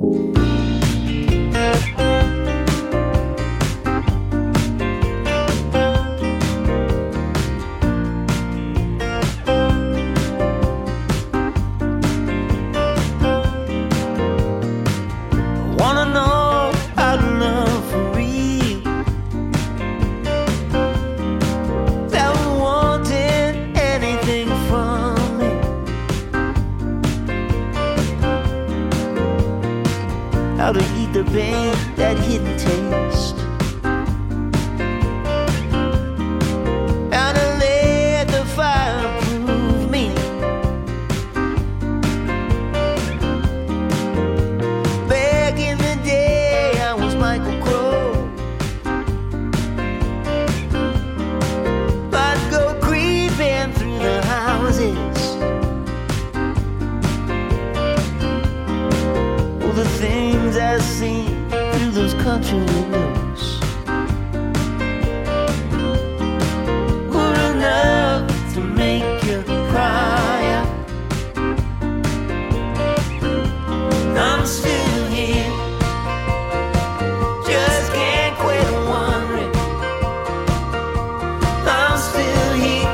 How to eat the pain, that hidden taste. How to let the fire prove me. Back in the day, I was Michael Crowe. I'd go creeping through the houses. Oh, the things I see through those country windows were enough to make you cry out. I'm still here, just can't quit wondering. I'm still here,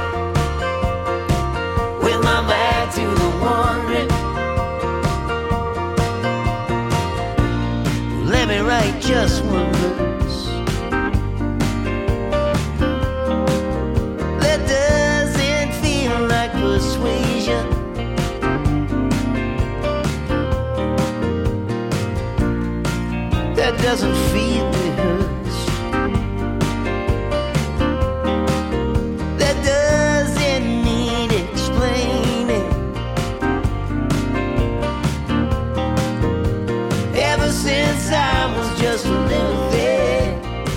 with my back to the wandering. Let me write just one verse that doesn't feel like persuasion. That doesn't feel rehearsed. That doesn't need explaining. Ever since I was just a little thing,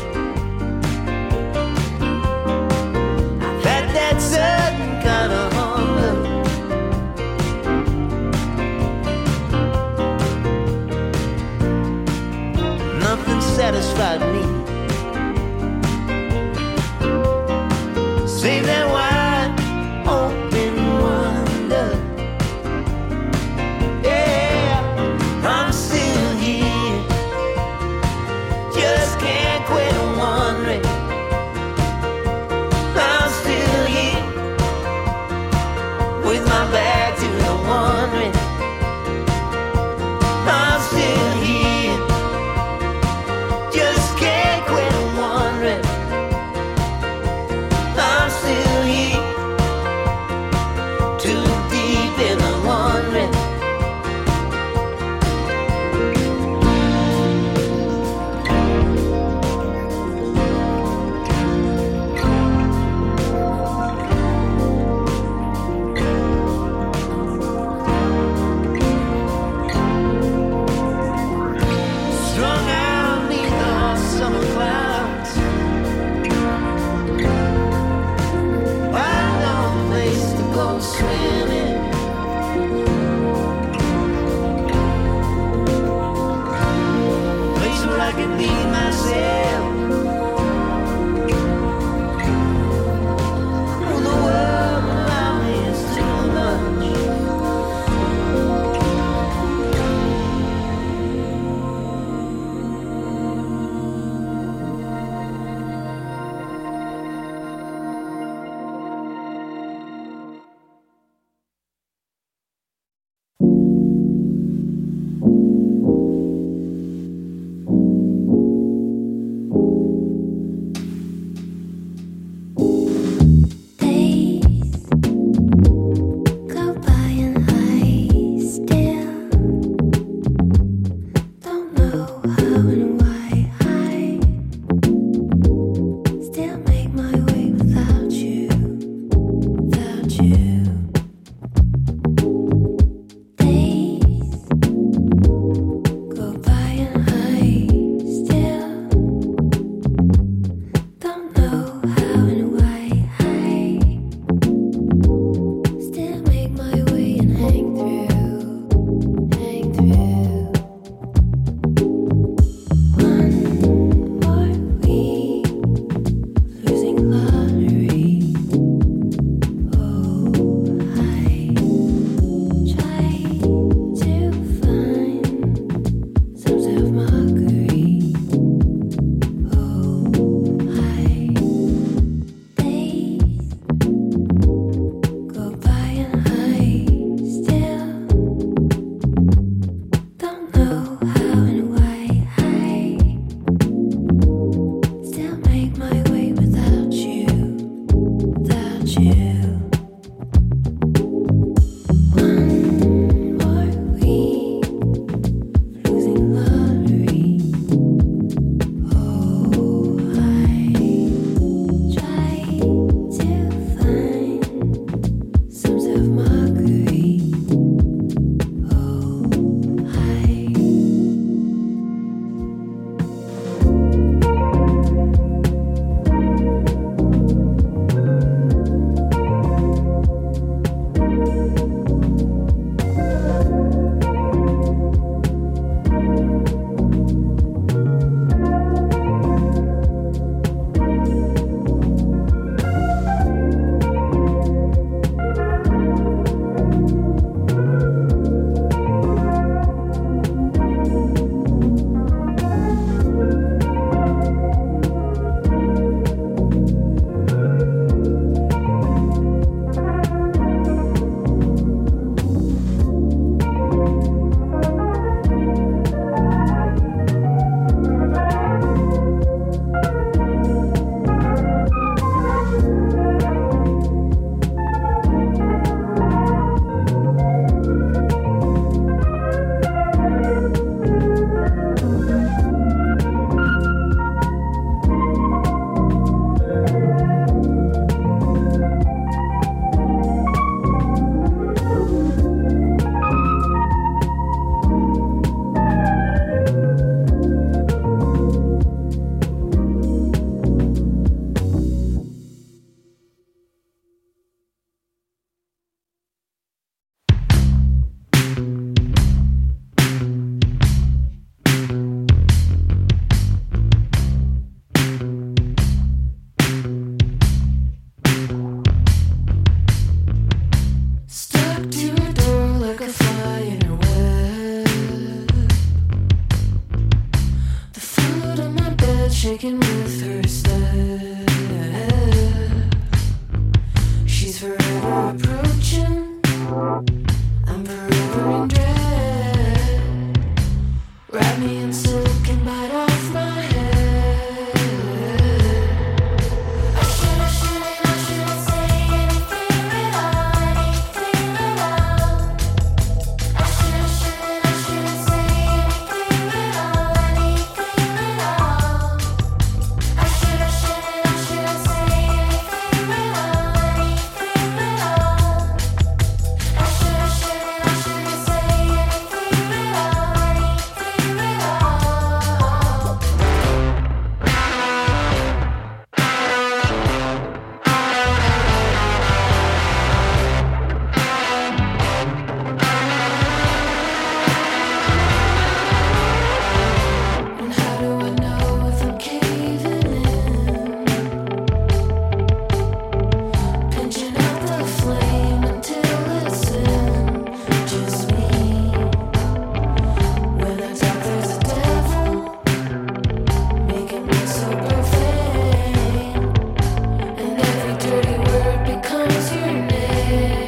I've had that sudden kind of hunger. Nothing satisfied me save that wide open wonder. Yeah, I'm still here, just can't quit wondering. I'm still here, with my back to the wondering. I'm still here, just can't taken with her step. She's forever approaching, I'm forever in dread. Wrap me in silk and bite off my head. I shouldn't say anything at all, anything at all. I shouldn't say anything at all, anything at all. I shouldn't say anything at all, anything at all. I shouldn't say anything at all, anything at all. And how do I know if I'm caving in? Pinching out the flame until it's in just me. When I doubt there's a devil making me so profane, and every dirty word becomes your name.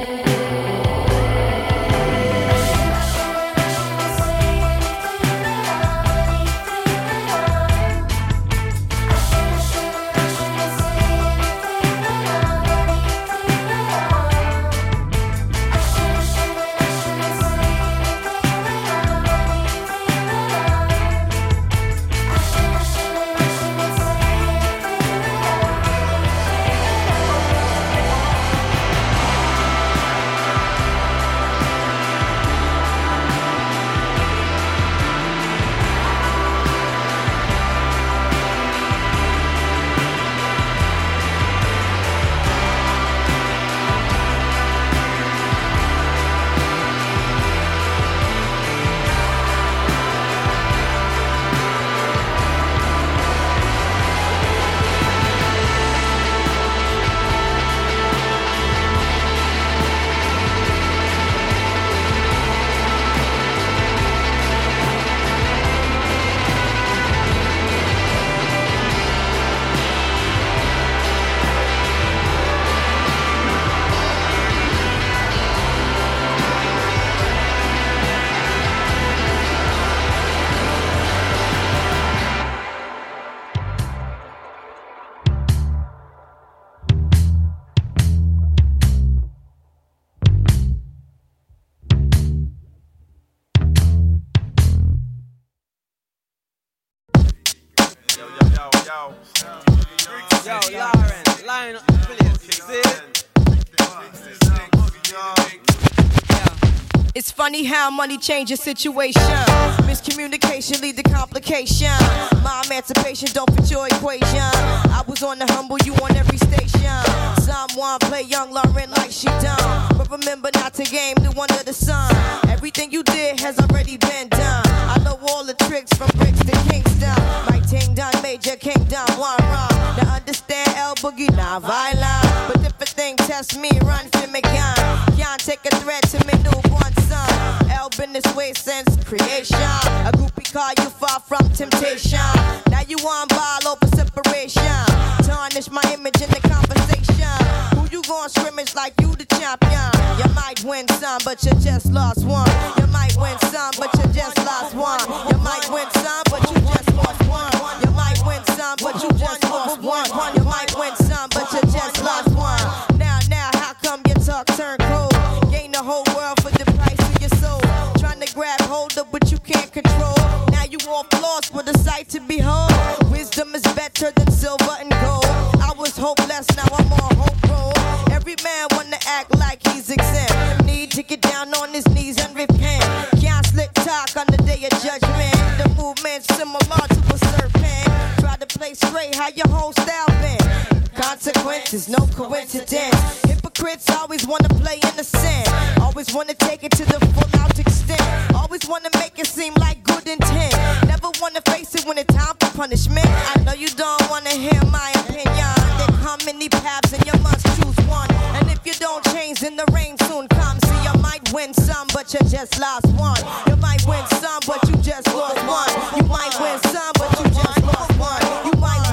Yo, Lauren, line up the place, see? It's funny how money changes situation. Miscommunication lead to complication. My emancipation don't fit your equation. I was on the humble, you on every station. Someone play young Lauren like she done, but remember not to game new under the sun. Everything you did has already been done. I know all the tricks from bricks to Kingston. My ting done, major kingdom, one wrong. Now understand El Boogie, not violent, but if a thing test me, run for me gun. Can't take a threat to me newborn son. El been this way since creation. A groupie call you far from temptation. Now you on ball over separation. Tarnish my image in the conversation. Who you gon' scrimmage like you the champion? You might win some, but you just lost one. You might win some, but you just lost one. You might win some, but you just lost one. You might win some, but you just lost one. You might win some, but you just lost one. Now, how come your talk turn cold? Gain the whole world for the price of your soul. Trying to grab hold of what you can't control. Now you all lost with a sight to behold. Wisdom is better than silver and gold. I was hopeless, now I'm on hope roll. Every man wanna act like he's exempt. Need to get down on his knees and repent. Can't slick talk on the day of judgment. The movement's similar to a serpent. Try to play straight, how your whole style been. Consequences, no coincidence. Hypocrites always wanna play innocent. Always wanna take it to the full out extent. Always wanna make it seem like good intent. Never wanna face it when it's time for punishment. I know you don't wanna hear my opinion. There come many paths and you must choose one. And if you don't change, then the rain soon comes. See, you might win some, but you just lost one. You might win some, but you just lost one. You might win some, but you just lost one. You might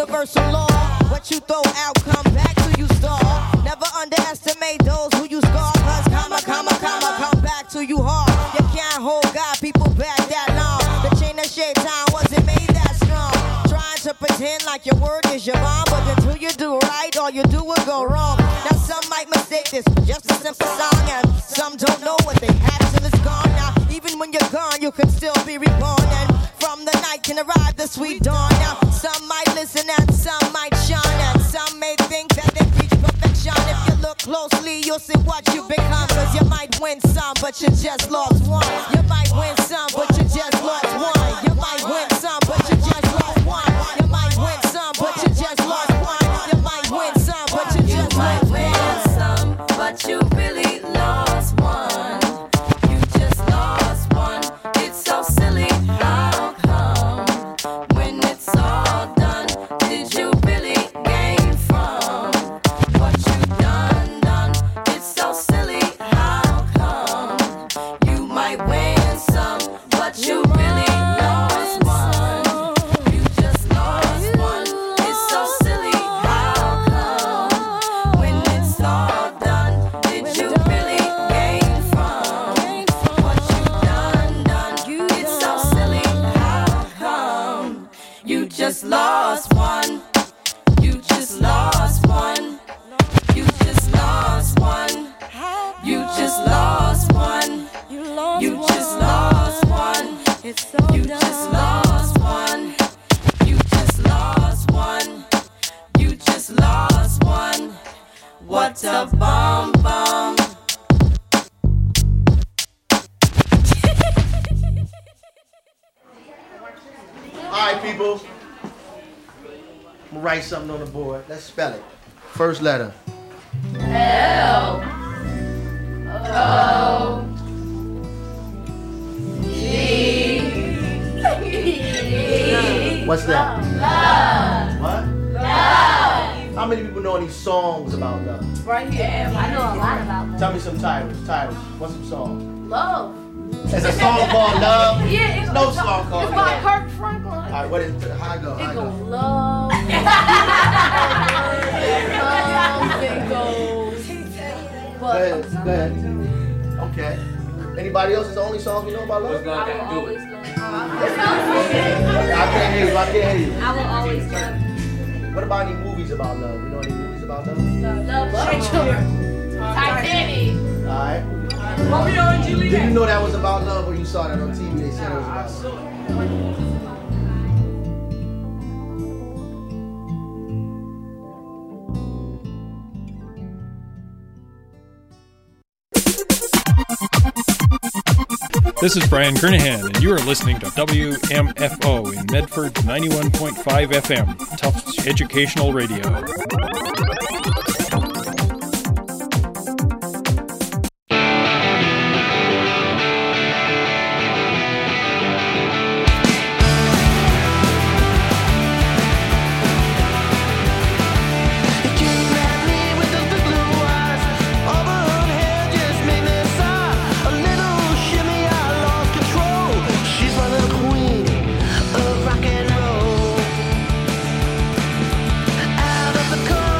universal law. What you throw out, come back to you stall. Never underestimate those who you scar. Cause come back to you hard. You can't hold God, people back that long. The chain of shaitan wasn't made that strong. Trying to pretend like your word is your bond, but until you do right, all you do will go wrong. Now some might mistake this for just a simple song, and some don't know what they have till it's gone. Now even when you're gone, you can still be reborn, and from the night can arrive the sweet dawn. Now some might listen and some might shine, and some may think that they reach perfection. If you look closely, you'll see what you become. Cause you might win some, but you just lost one. You might win some, but you just lost one. You might win some, but you just lost one. You might win some, but you just lost one. You might win some, but you just lost one. But you really lost one. You just lost one. It's so silly. How come when it's all done, did you really gain from what you done? It's so silly. How come you might win some, but you really lost one? You just lost one. It's so silly. How come when it's all done, did you really gain from what you done? It's so silly. How come you just lost one? You just lost one. You just lost one. You just lost one. You just lost one. You just lost one. You just lost one. You just lost one. What a bomb bomb. All right, people. I'm gonna write something on the board. Let's spell it. First letter. What's that? Love. What? Love. How many people know any songs about love? Right here. I know a lot about love. Tell me some titles. What's some songs? Love. There's a song called Love. Yeah, it's no song called It's by Love. Kirk Franklin. All right, what is how I go? It How I goes go? love. It goes. Go ahead. Okay. Anybody else? Is the only song you know about love? I will always love. I can't hear you. I can't hear you. I will always love. What about any movies about love? You know any movies about love? Love. Titanic. All right. Romeo and Did Juliet. you know that was about love, or you saw that on TV? They said it was about love. This is Brian Kernahan, and you are listening to WMFO in Medford 91.5 FM, Tufts Educational Radio. Rock and roll out of the corner.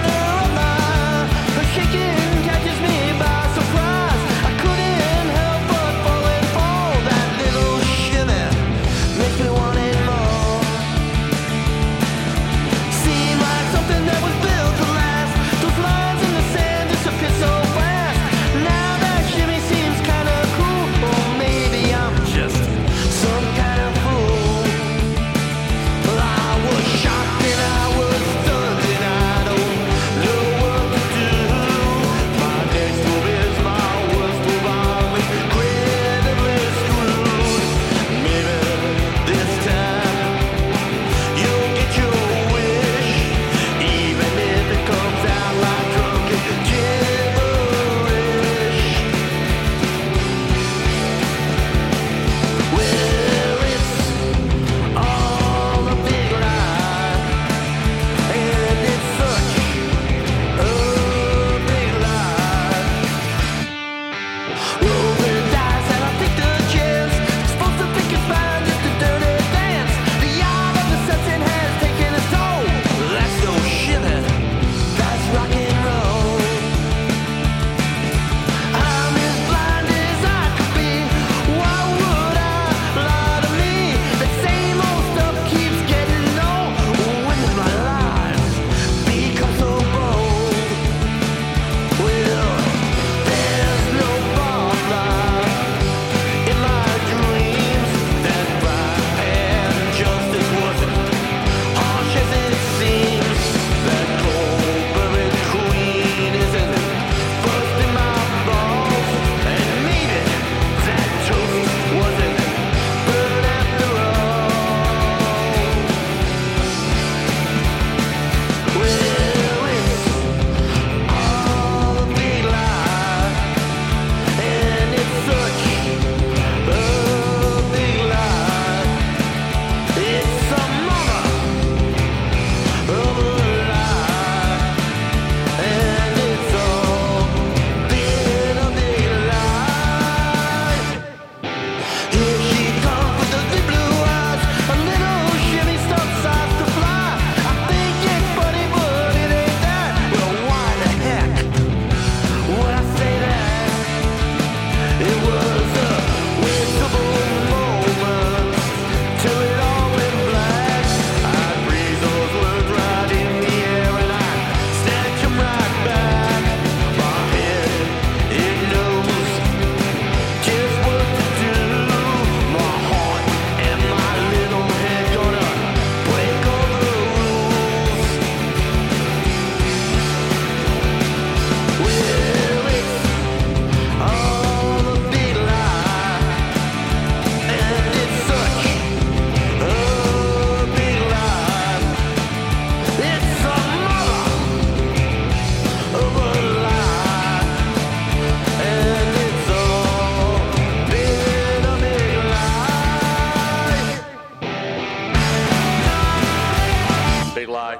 Big lie.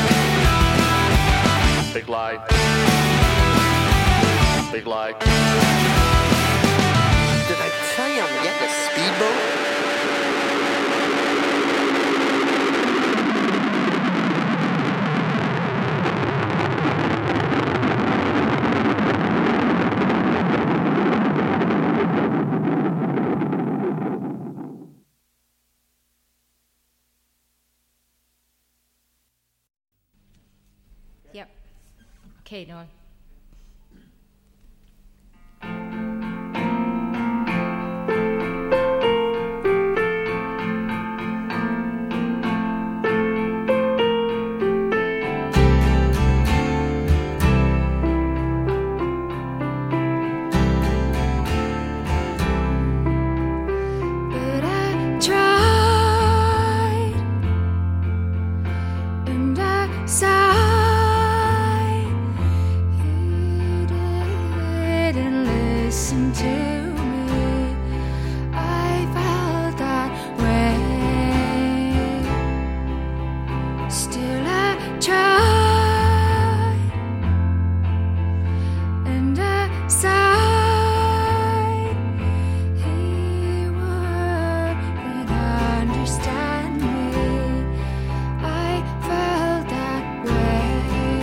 Big lie. Big lie. Did I tell you I'm getting a speedboat? Yep. Okay, Noah. But I tried and I sighed. He didn't listen to me. I felt that way. Still I tried and I sighed. He wouldn't understand me. I felt that way.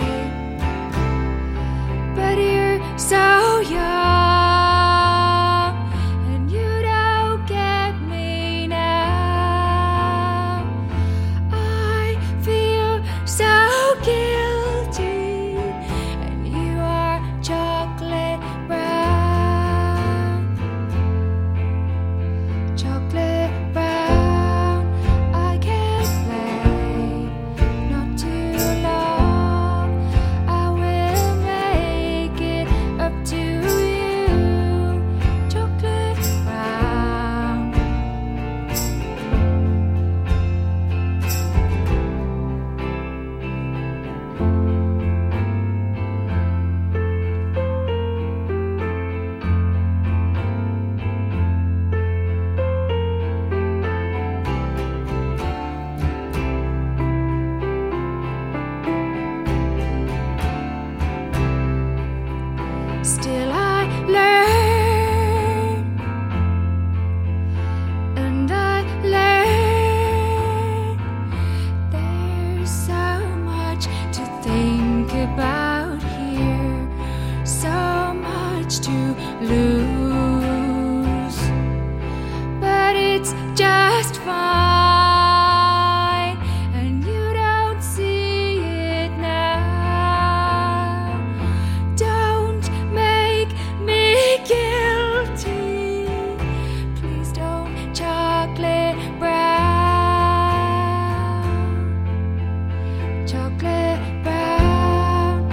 But you're so young and you don't get me now. I feel so guilty and you are chocolate brown. Chocolate brown, I can't play, not too long. I will make it up to you. Chocolate brown. Still I learn and I learn. There's so much to think about here, so much to lose, but it's just fine, and you don't see it now. Don't make me guilty. Please don't chocolate brown. Chocolate brown.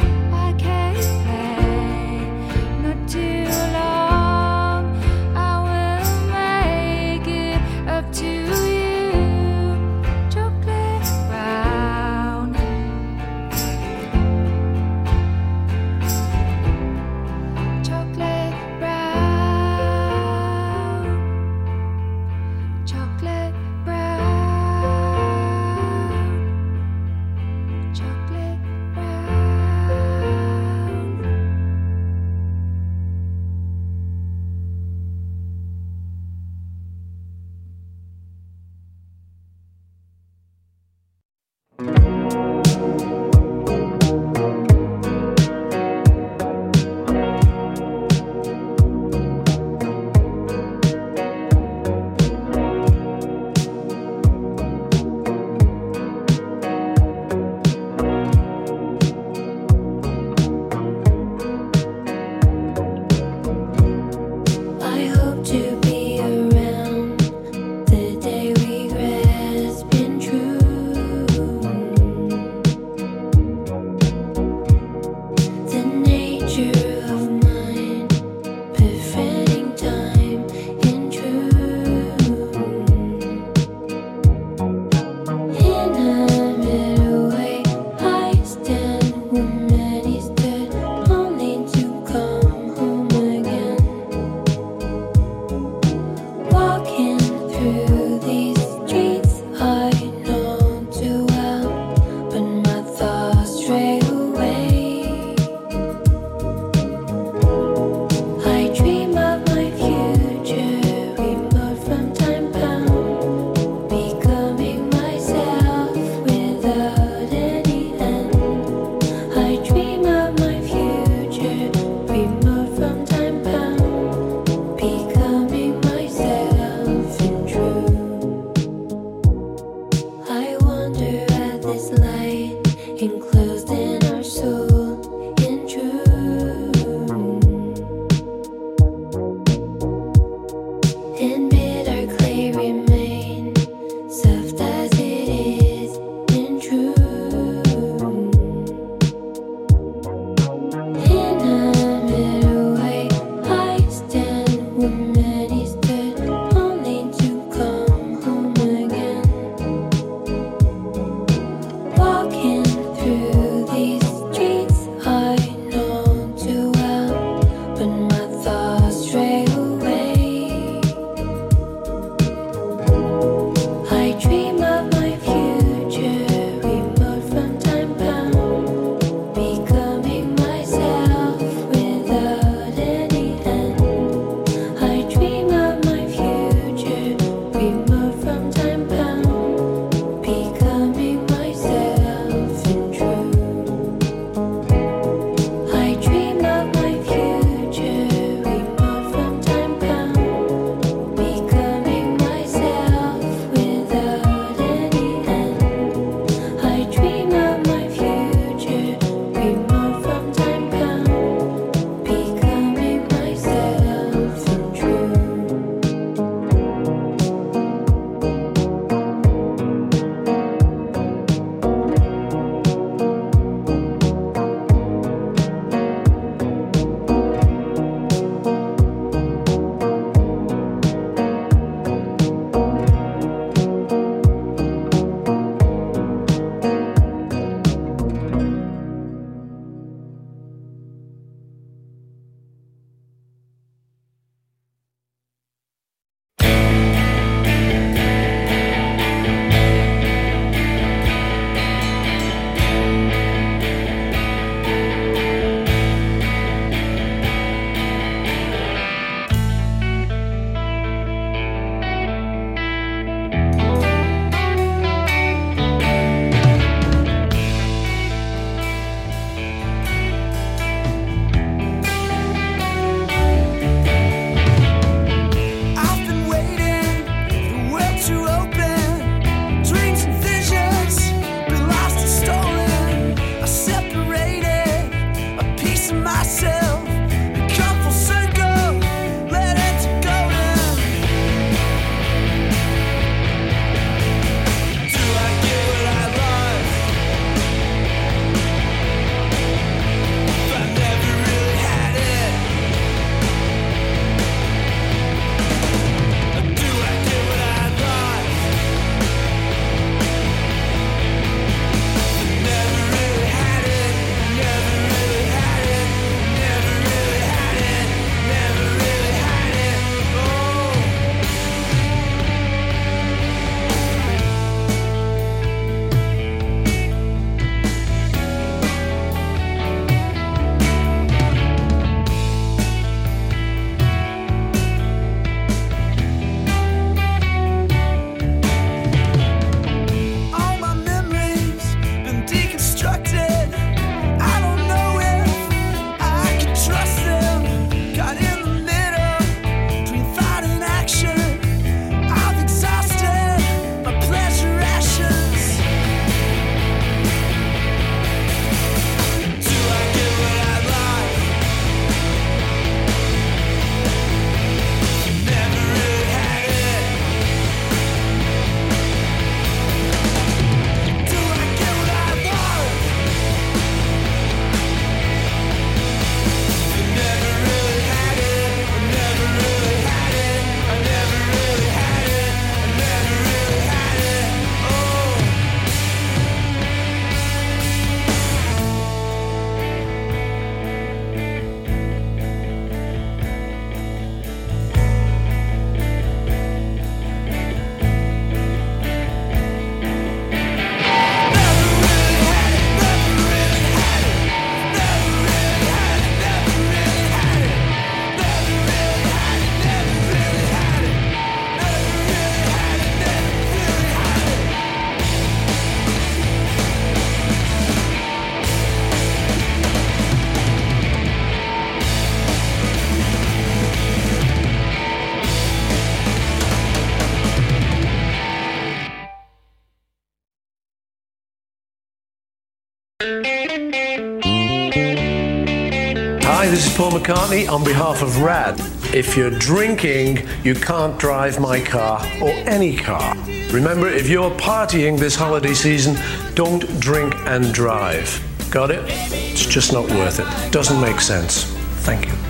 Hi, this is Paul McCartney on behalf of RAD. If you're drinking, you can't drive my car or any car. Remember, if you're partying this holiday season, don't drink and drive. Got it? It's just not worth it. Doesn't make sense. Thank you.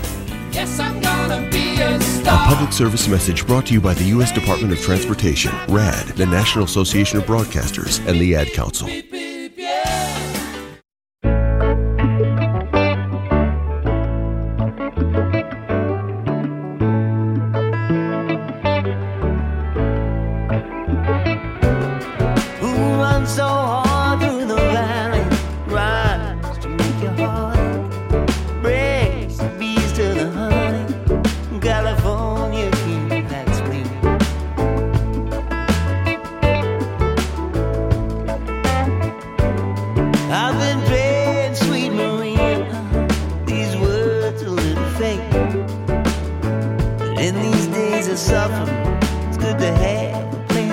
A public service message brought to you by the U.S. Department of Transportation, RAD, the National Association of Broadcasters, and the Ad Council. Who runs so hard through the valley, rise to make your heart breaks the bees to the honey. California king, that's me. I've been praying, sweet Maria, these words a little fake, but in these days of suffering, it's good to have a plan.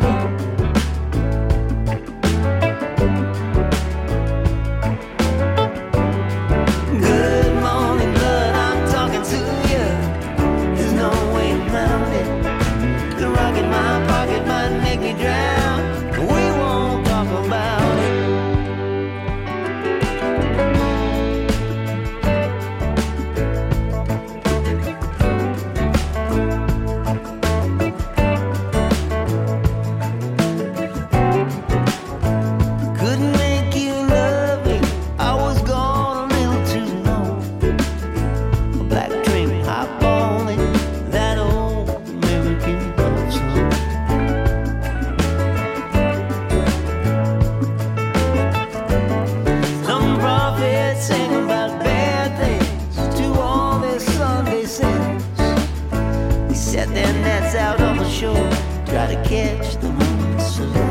Good morning, blood, I'm talking to you. There's no way around it. The rock in my pocket might make me drown. We won't talk about it. Couldn't make you love me. I was gone a little too long. A black train hop on it, that old American love song. Some prophets sing about bad things to all their Sunday sins. They set their nets out on the shore, try to catch the morning sun.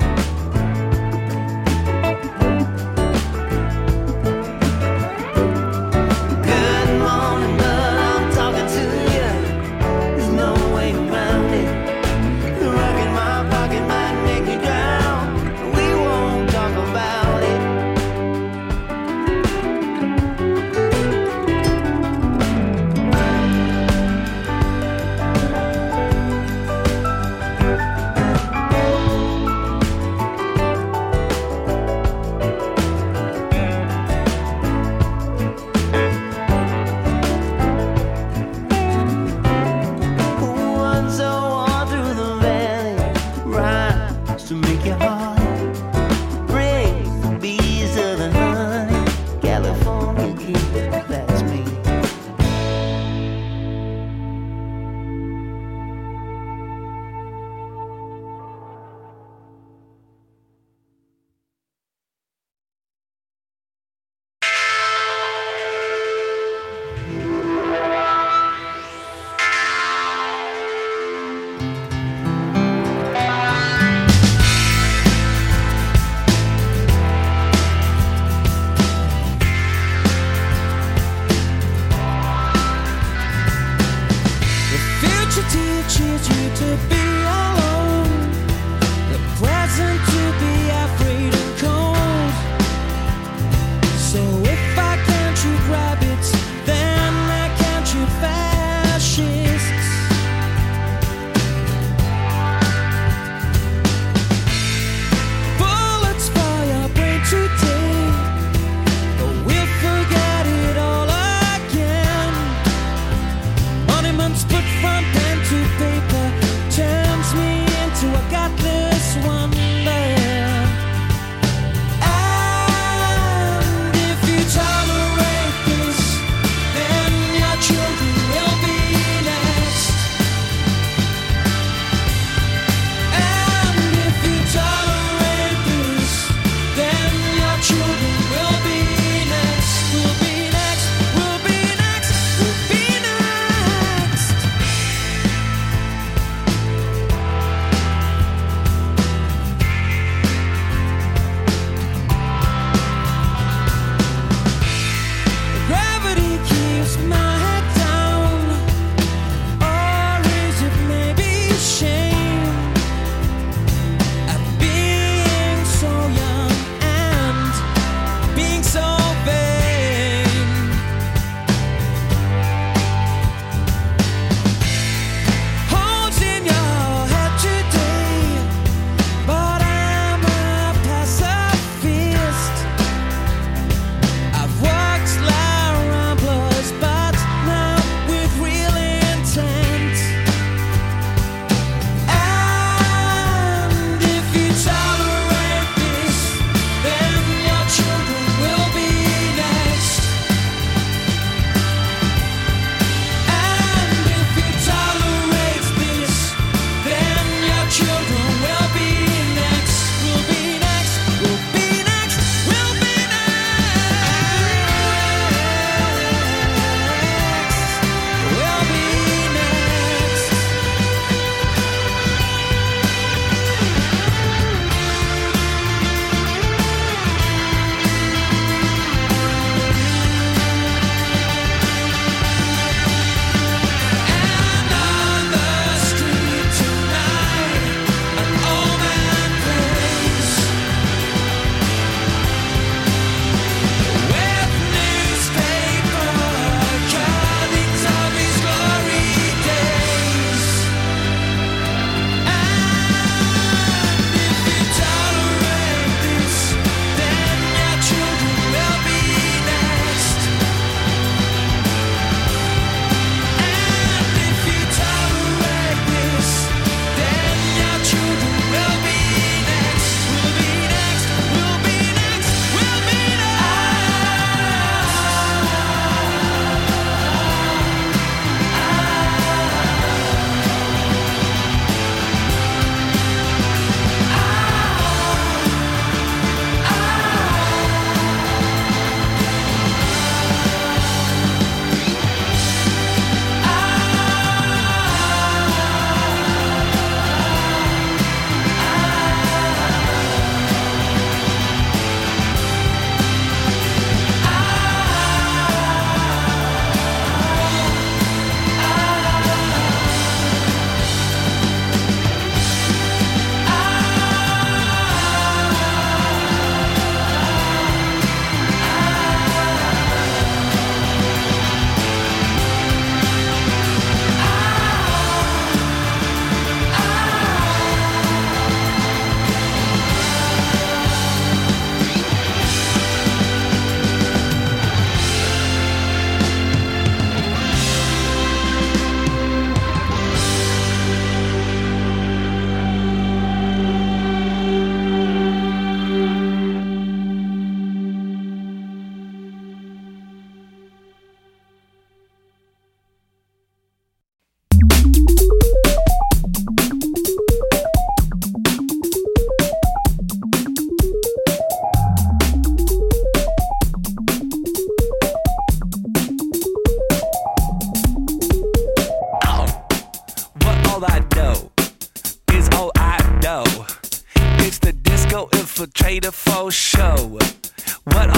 Good morning, bud, I'm talking to you. There's no way around it. The rock in my pocket might make me drown. We won't talk about it.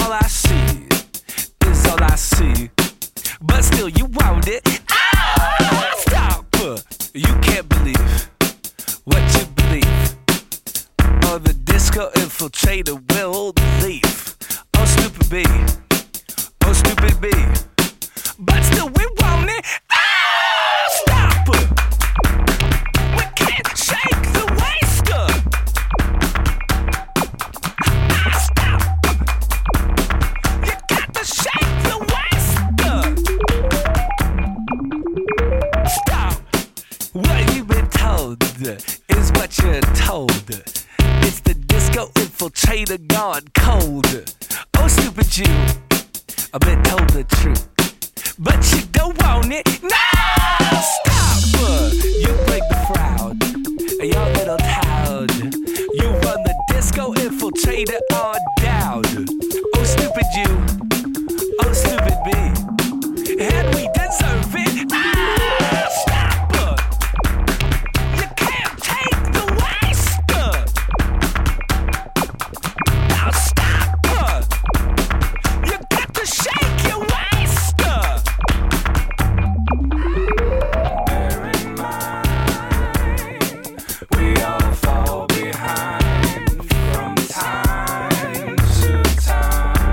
all I see is all I see. But still you want it. Ah, stop. You can't believe what you believe. Oh, the disco infiltrator will leave. Oh, stupid B. Oh, stupid B. But still we want it. Ah, stop. We can't shake the waist. Ah, stop. You got to shake the waist. Stop. What you've been told is what you're told. It's the disco infiltrator gone cold. Oh, stupid you, I've been told the truth, but you don't want it. No, stop. You break the crowd, your little town. You run the disco infiltrator on down. Oh, stupid you, oh, stupid me, and we deserve it. Ah, stop. You can't take the waste. Now stop. You got to shake your waist. Bear in mind, we all fall behind from time to time.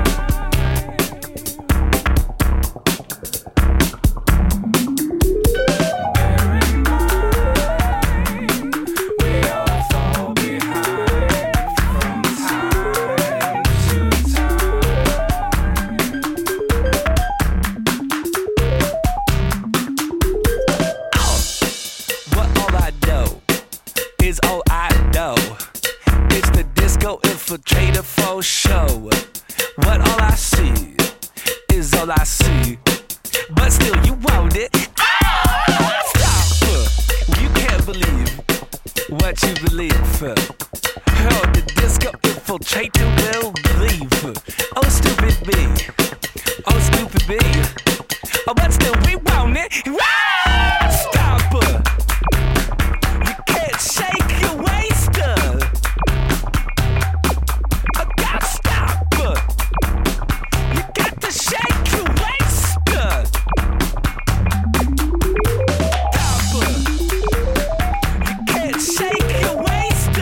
Bear in mind, we all fall behind from time to What all I know is all I know. It's the disco infiltrator for show. What all I see is all I see. But still you want it. Ah, stop. You can't believe what you believe. Oh, the disco infiltrator will leave. Oh, stupid me. Oh, stupid me. Oh, but still we want it. Ah, stop. You can't shake your waist. I gotta stop. You got to shake your waist. Stop. You can't shake your waist.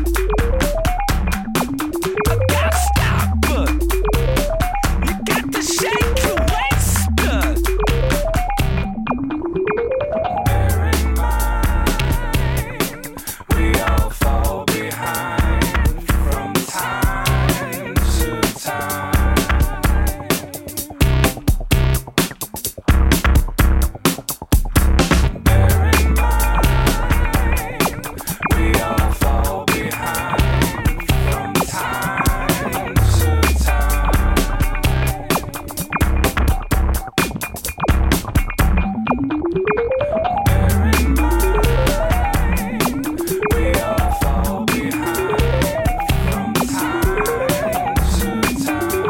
I gotta stop. You got to shake your waist. Bear in mind, we all fall behind from time to time. Bear in mind, we all fall behind from time to time. Bear in mind, we all fall behind from time to time.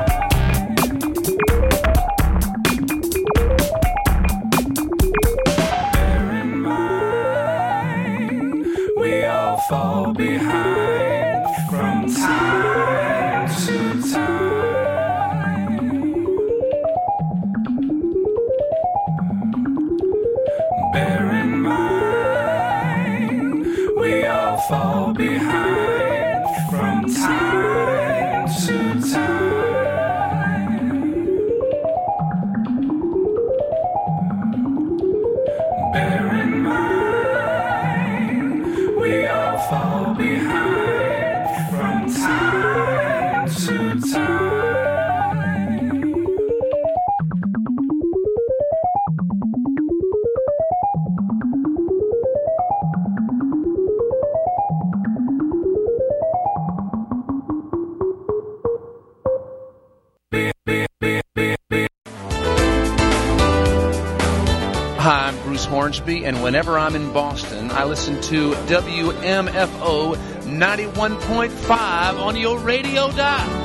Bear in mind, we all fall behind from time to time. Bear in mind, we all fall behind from time to time. Bear in mind, we all fall behind from time to time. Hi, I'm Bruce Hornsby, and whenever I'm in Boston, I listen to WMFO 91.5 on your radio dial.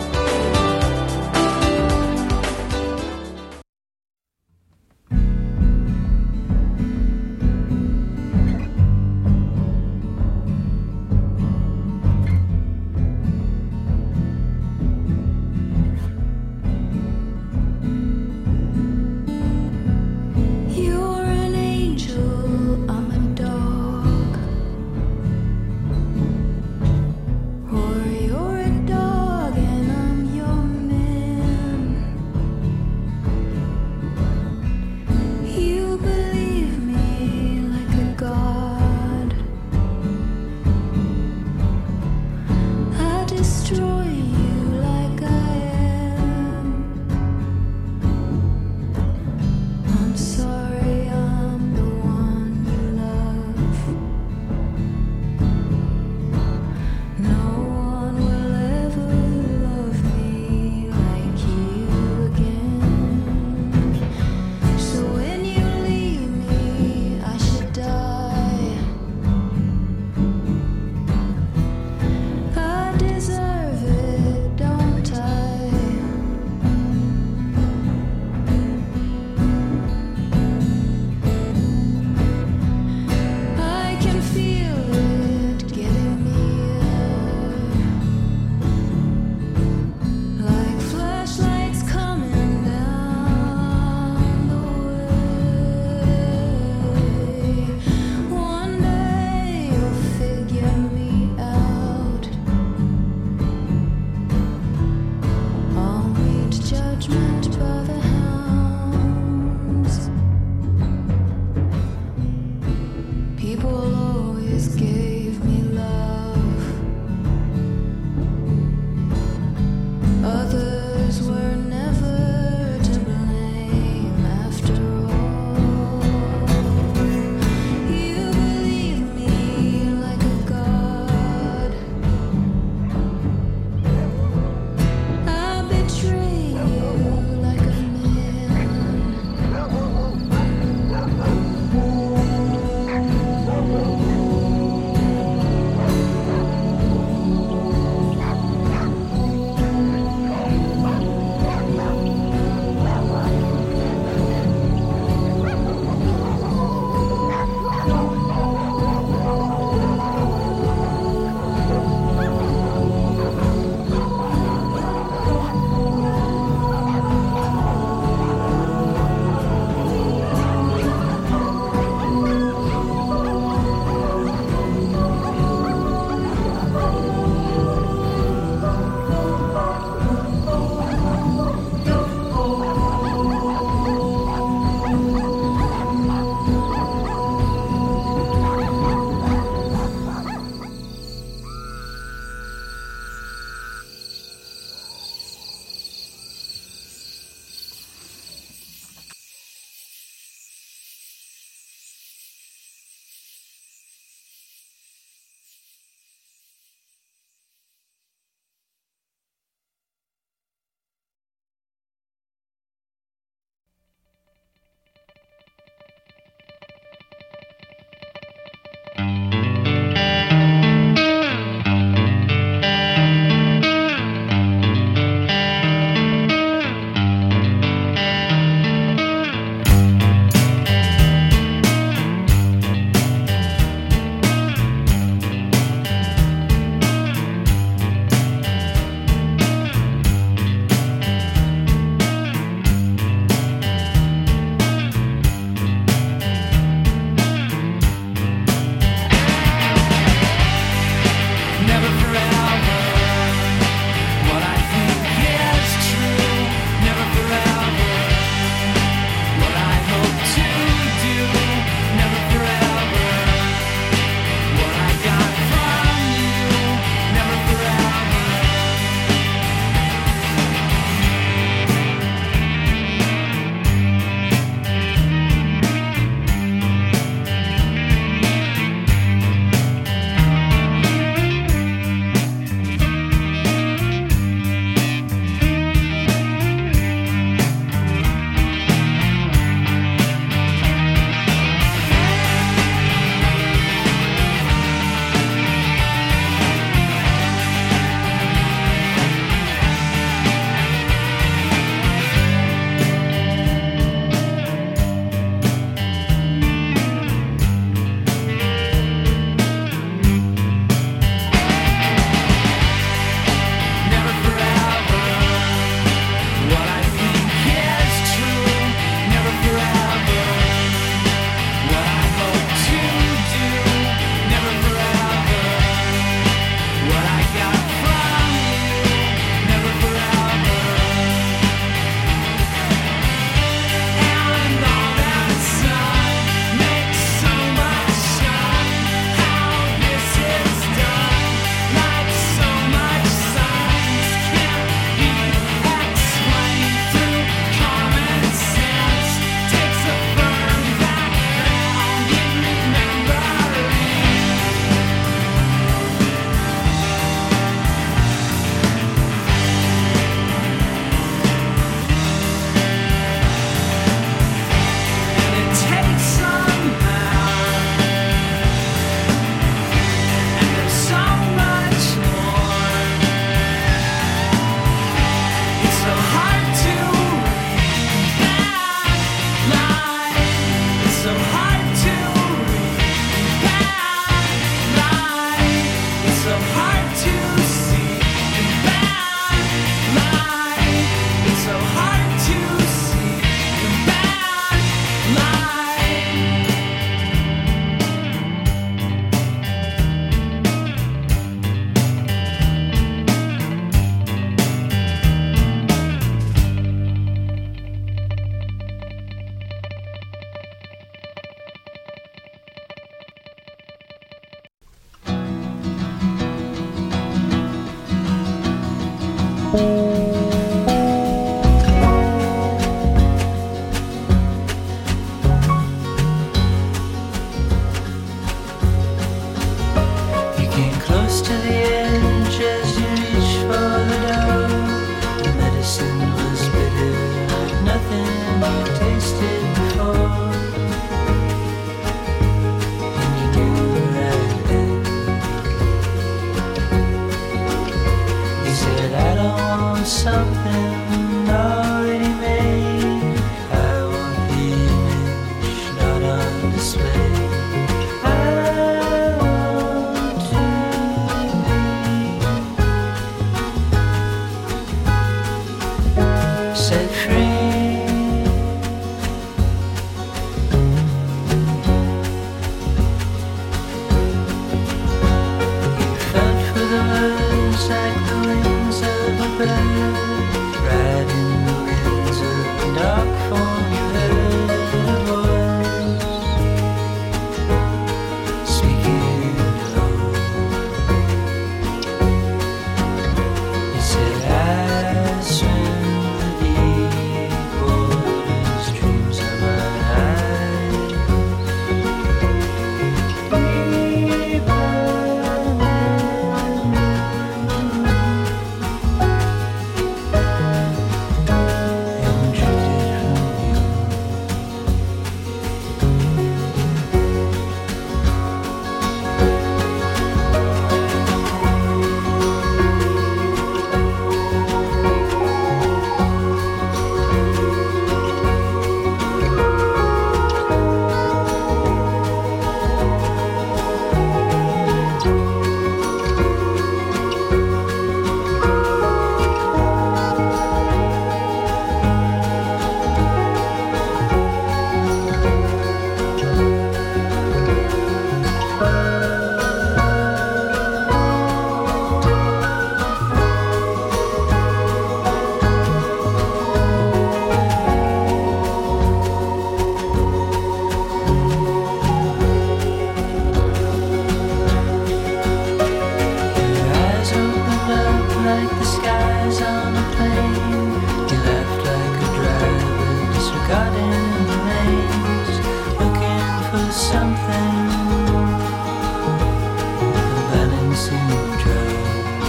medicine was bitter, like nothing you tasted before. And you knew right then. He said, I don't want something already made. I want the image not on display. I want to be set free. You felt for the words like the wings of a bird, riding the winds of the dark form. You heard a voice speaking low. It said, I swim the deep waters, dreams are my eyes. And drifted from you. Your eyes opened up like the skies on a plane. You laughed like a driver disregarding the lanes, looking for something, a balancing drug.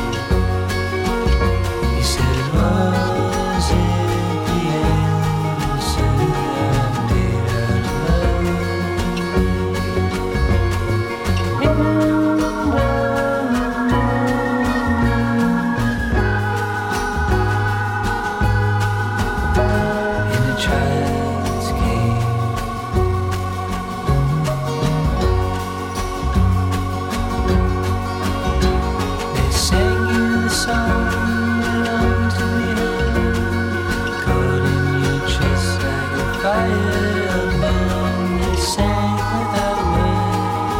You said, was it the answer I made out of love? And the trials came. They sang you the song you longed to be heard, caught in your chest like a fire burn. They sang without words.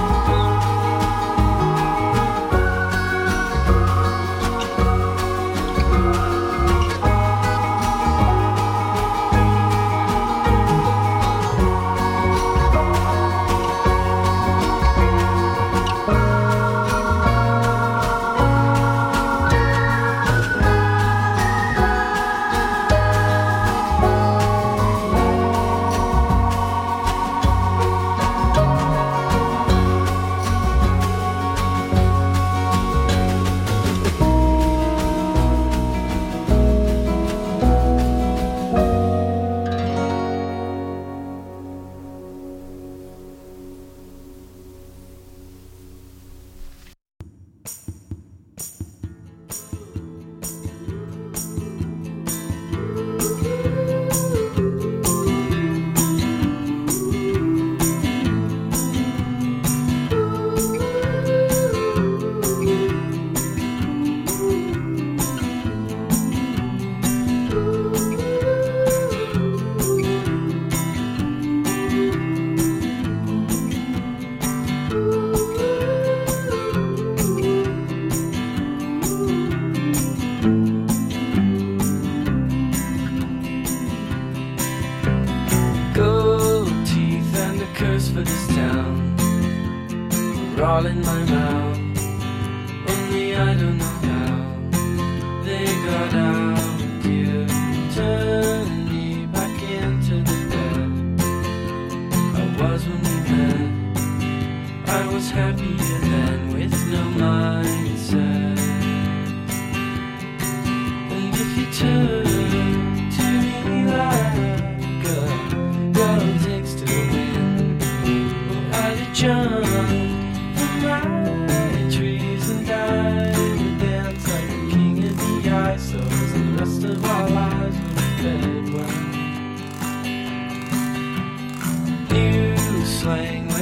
Gold teeth and a curse for this town are all in my mouth. Only I don't know how they got out. You turned me back into the bed I was when we met. I was happier then with no mindset. And if you turn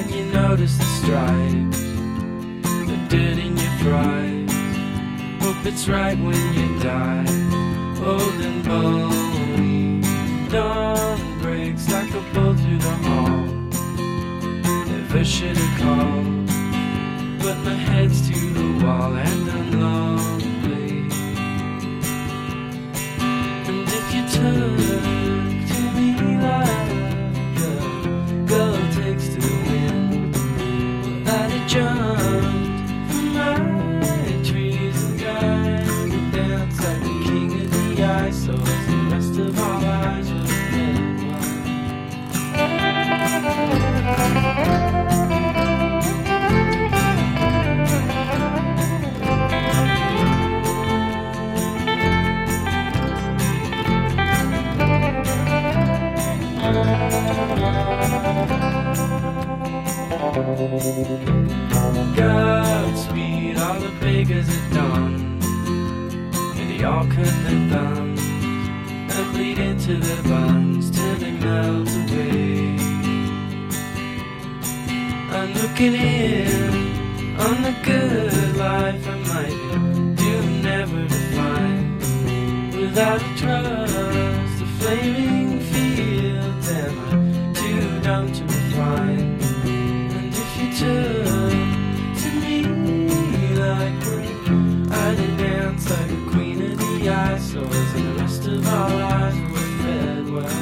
and you notice the stripes, the dirt in your fries. Hope it's right when you die, old and bony. Dawn breaks like a bolt through the hall. Never should have called, but my head's to the wall and I'm lonely. And if you turn to me like a girl takes to the wind, well, I'd have jumped from my trees and tried to dance like the king of the ice, so as the rest of our lives were dead. Godspeed, all the beggars at dawn, and they all cut their thumbs and bleed into their buns till they melt away. I'm looking in on the good life I might do never to find without a trust, the flaming fields am I too dumb to refine. And if you turn to me like when I did dance like a queen of the ice, so as the rest of our lives were fed well.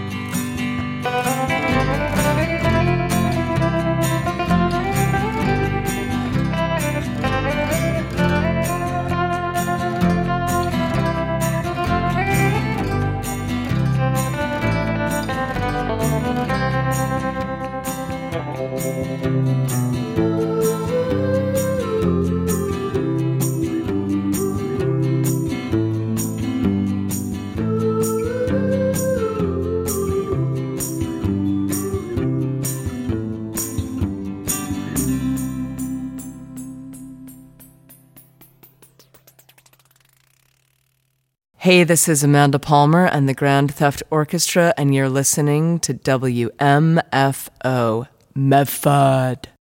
Hey, this is Amanda Palmer and the Grand Theft Orchestra, and you're listening to WMFO Medford.